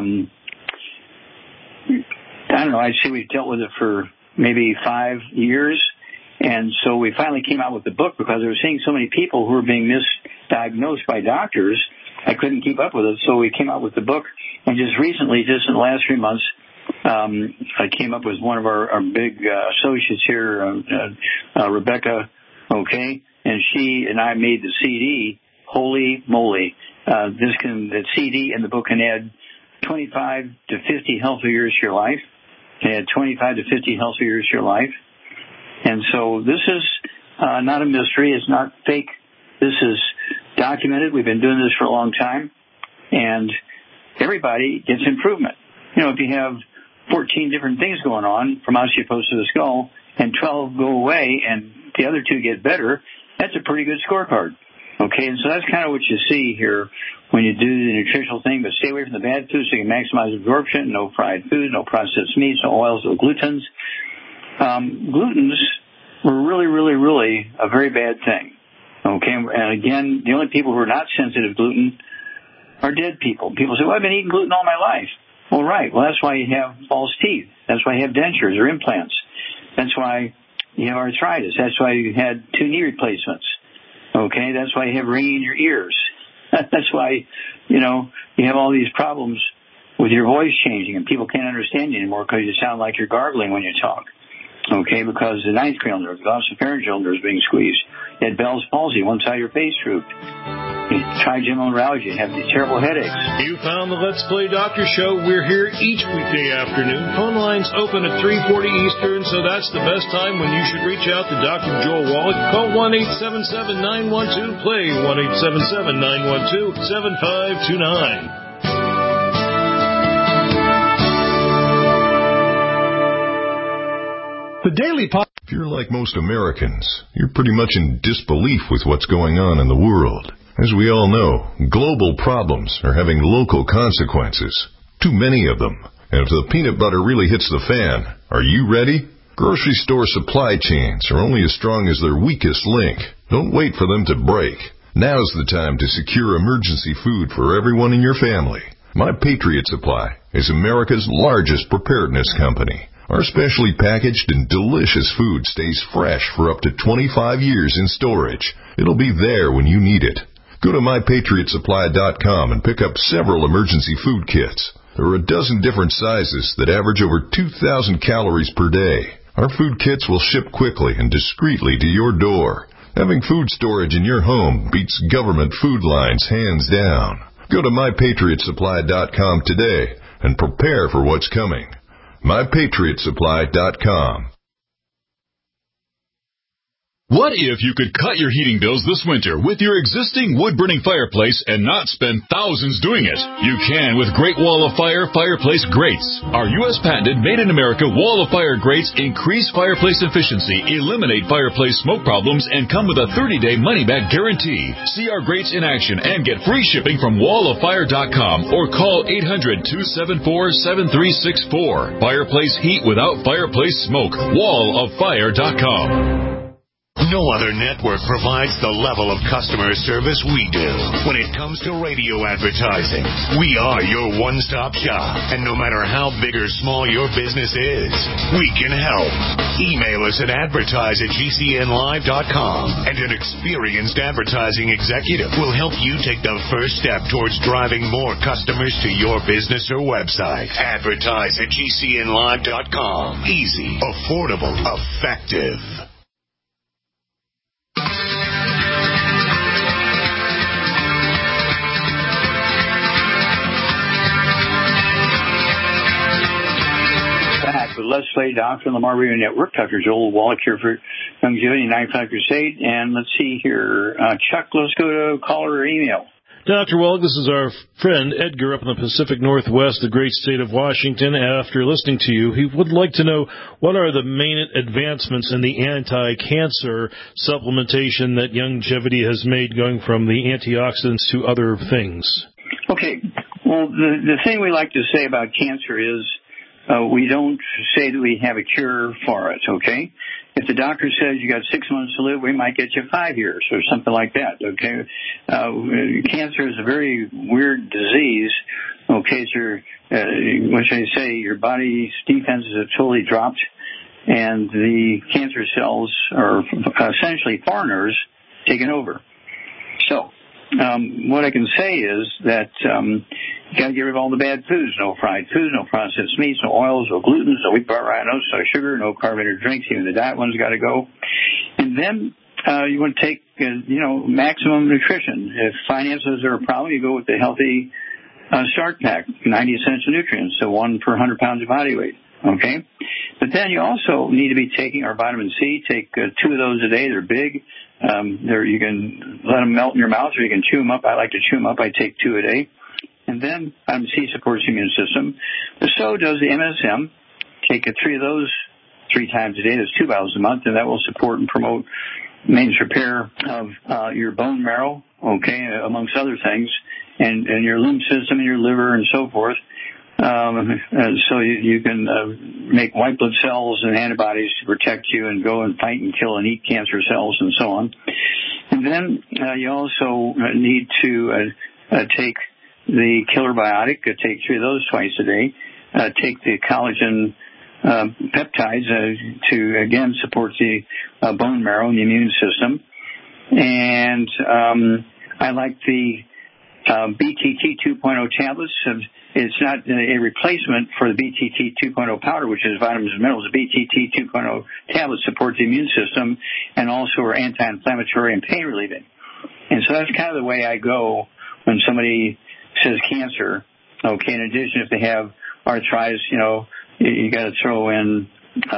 I'd say we've dealt with it for maybe 5 years. And so we finally came out with the book because we were seeing so many people who were being misdiagnosed by doctors. I couldn't keep up with it, so we came out with the book. And just recently, just in the last 3 months, I came up with one of our big associates here, Rebecca, okay? And she and I made the CD. Holy moly. The CD and the book can add 25 to 50 healthy years to your life. Can add 25 to 50 healthy years to your life. And so this is not a mystery. It's not fake. This is documented. We've been doing this for a long time. And everybody gets improvement. If you have 14 different things going on from osteoporosis of the skull and 12 go away and the other 2 get better, that's a pretty good scorecard. Okay, and so that's kind of what you see here when you do the nutritional thing, but stay away from the bad foods so you can maximize absorption. No fried foods, no processed meats, no oils, no glutens. Glutens were really, really, really a very bad thing. Okay, and again, the only people who are not sensitive to gluten are dead people. People say, well, I've been eating gluten all my life. Well, right. Well, that's why you have false teeth. That's why you have dentures or implants. That's why you have arthritis. That's why you had 2 knee replacements. Okay? That's why you have ringing in your ears. That's why, you have all these problems with your voice changing, and people can't understand you anymore because you sound like you're gargling when you talk. Okay, because the ninth cranial nerve, the glossopharyngeal nerve is being squeezed. You had Bell's palsy, one side of your face drooped. You trigeminal neuralgia, you have these terrible headaches. You found the Let's Play Doctor Show. We're here each weekday afternoon. Phone lines open at 3:40 Eastern, so that's the best time when you should reach out to Dr. Joel Wallach. Call 1-877-912-PLAY, 1-877-912-7529. The Daily Pod. If you're like most Americans, you're pretty much in disbelief with what's going on in the world. As we all know, global problems are having local consequences. Too many of them. And if the peanut butter really hits the fan, are you ready? Grocery store supply chains are only as strong as their weakest link. Don't wait for them to break. Now's the time to secure emergency food for everyone in your family. My Patriot Supply is America's largest preparedness company. Our specially packaged and delicious food stays fresh for up to 25 years in storage. It'll be there when you need it. Go to MyPatriotSupply.com and pick up several emergency food kits. There are a dozen different sizes that average over 2,000 calories per day. Our food kits will ship quickly and discreetly to your door. Having food storage in your home beats government food lines hands down. Go to MyPatriotSupply.com today and prepare for what's coming. MyPatriotSupply.com. What if you could cut your heating bills this winter with your existing wood-burning fireplace and not spend thousands doing it? You can with Great Wall of Fire fireplace grates. Our U.S. patented made-in-America Wall of Fire grates increase fireplace efficiency, eliminate fireplace smoke problems, and come with a 30-day money-back guarantee. See our grates in action and get free shipping from walloffire.com or call 800-274-7364. Fireplace heat without fireplace smoke. walloffire.com. No other network provides the level of customer service we do. When it comes to radio advertising, we are your one-stop shop. And no matter how big or small your business is, we can help. Email us at advertise@gcnlive.com, and an experienced advertising executive will help you take the first step towards driving more customers to your business or website. Advertise@gcnlive.com. Easy, affordable, effective. Back with Let's Play Doctor on the Lamar Radio Network. Dr. Joel Wallach here for Longevity 95 Crusade. And let's see here. Chuck, let's go to caller or email. Dr. Wallach, this is our friend Edgar up in the Pacific Northwest, the great state of Washington. After listening to you, he would like to know what are the main advancements in the anti-cancer supplementation that Longevity has made, going from the antioxidants to other things. Okay. Well, the thing we like to say about cancer is we don't say that we have a cure for it, okay? If the doctor says you got 6 months to live, we might get you 5 years or something like that, okay? Cancer is a very weird disease, okay? It's what should I say, your body's defenses have totally dropped, and the cancer cells are essentially foreigners taking over. So, what I can say is that you got to get rid of all the bad foods. No fried foods, no processed meats, no oils, no gluten, no wheat, bar, no sugar, no carbonated drinks. Even the diet one's got to go. And then you want to take, maximum nutrition. If finances are a problem, you go with the healthy start pack, 90 essential nutrients, so 1 per 100 pounds of body weight. Okay? But then you also need to be taking our vitamin C. Take 2 of those a day. They're big. You can let them melt in your mouth, or you can chew them up. I like to chew them up. I take 2 a day. And then vitamin C supports the immune system. But so does the MSM. Take 3 of those 3 times a day. That's 2 bottles a month, and that will support and promote maintenance repair of your bone marrow, okay, amongst other things, and your lymph system and your liver and so forth. So you can make white blood cells and antibodies to protect you and go and fight and kill and eat cancer cells and so on. And then you also need to take the killer biotic. Take 3 of those twice a day. Take the collagen peptides to, again, support the bone marrow and the immune system. And I like the BTT 2.0 tablets. It's not a replacement for the BTT 2.0 powder, which is vitamins and minerals. The BTT 2.0 tablets support the immune system and also are anti-inflammatory and pain relieving. And so that's kind of the way I go when somebody says cancer. Okay, in addition, if they have arthritis, you got to throw in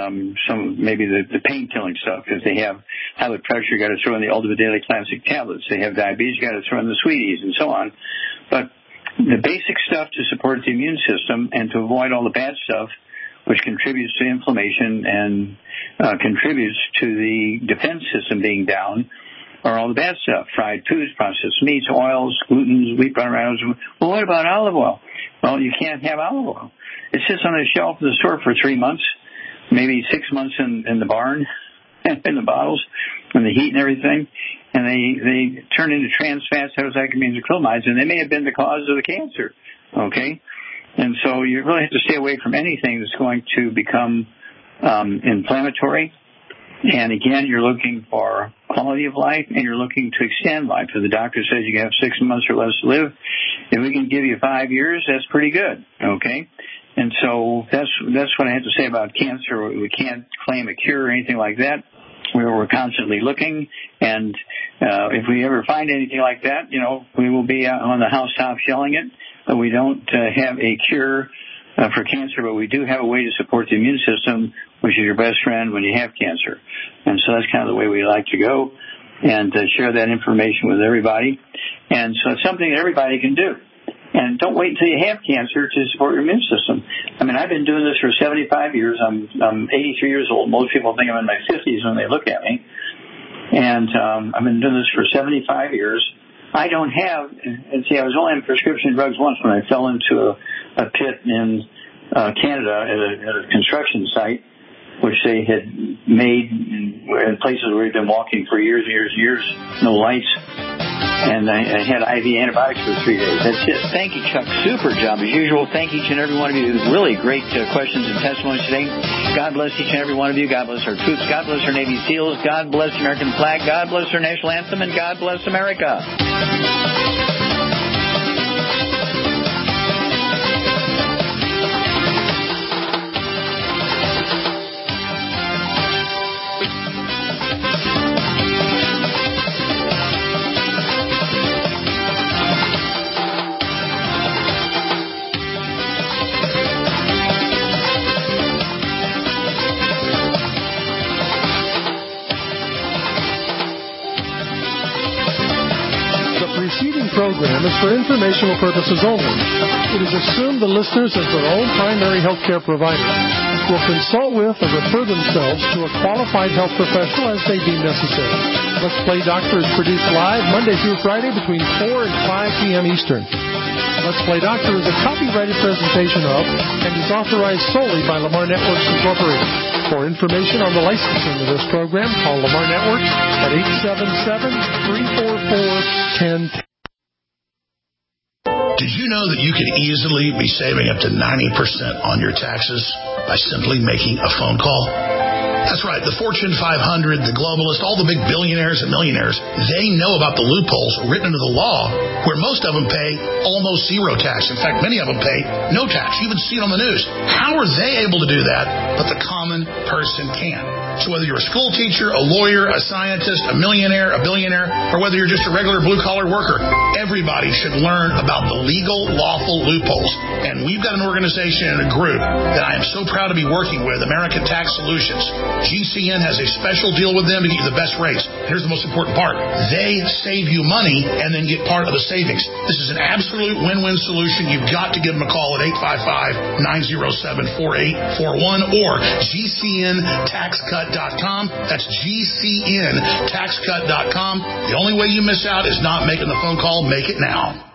maybe the pain-killing stuff. If they have high blood pressure, you got to throw in the Ultimate Daily Classic tablets. They have diabetes, you got to throw in the Sweeties and so on. But the basic stuff to support the immune system and to avoid all the bad stuff, which contributes to inflammation and contributes to the defense system being down, are all the bad stuff. Fried foods, processed meats, oils, glutens, wheat, butter. Well, what about olive oil? Well, you can't have olive oil. It sits on the shelf in the store for 3 months, maybe 6 months in the barn, in the bottles, and the heat and everything, and they turn into trans fats, heterocyclamines, and acrylamide, and they may have been the cause of the cancer, okay? And so you really have to stay away from anything that's going to become inflammatory. And again, you're looking for quality of life, and you're looking to extend life. If the doctor says you have 6 months or less to live, if we can give you 5 years, that's pretty good, okay? And so that's what I have to say about cancer. We can't claim a cure or anything like that. We're constantly looking, and if we ever find anything like that, we will be on the housetops yelling it. But we don't have a cure for cancer, but we do have a way to support the immune system, which is your best friend when you have cancer. And so that's kind of the way we like to go and share that information with everybody. And so it's something that everybody can do. And don't wait until you have cancer to support your immune system. I mean, I've been doing this for 75 years. I'm 83 years old. Most people think I'm in my 50s when they look at me. And I've been doing this for 75 years. I don't have, and see, I was only on prescription drugs once when I fell into a pit in Canada at a construction site, which they had made in places where we've been walking for years and years and years, no lights. And I had IV antibiotics for 3 days. That's it. Thank you, Chuck. Super job as usual. Thank each and every one of you. Really great questions and testimonies today. God bless each and every one of you. God bless our troops. God bless our Navy SEALs. God bless the American flag. God bless our national anthem. And God bless America. Program is for informational purposes only. It is assumed the listeners, as their own primary health care provider, will consult with or refer themselves to a qualified health professional as they deem necessary. Let's Play Doctor is produced live Monday through Friday between 4 and 5 p.m. Eastern. Let's Play Doctor is a copyrighted presentation of and is authorized solely by Lamar Networks Incorporated. For information on the licensing of this program, call Lamar Networks at 877-344-1010. Did you know that you could easily be saving up to 90% on your taxes by simply making a phone call? That's right. The Fortune 500, the globalists, all the big billionaires and millionaires, they know about the loopholes written into the law where most of them pay almost zero tax. In fact, many of them pay no tax. You even see it on the news. How are they able to do that, but the common person can't? So whether you're a school teacher, a lawyer, a scientist, a millionaire, a billionaire, or whether you're just a regular blue-collar worker, everybody should learn about the legal, lawful loopholes. And we've got an organization and a group that I am so proud to be working with, American Tax Solutions. GCN has a special deal with them to get you the best rates. Here's the most important part. They save you money and then get part of the savings. This is an absolute win-win solution. You've got to give them a call at 855-907-4841 or GCNTaxCut.com. That's GCNTaxCut.com. The only way you miss out is not making the phone call. Make it now.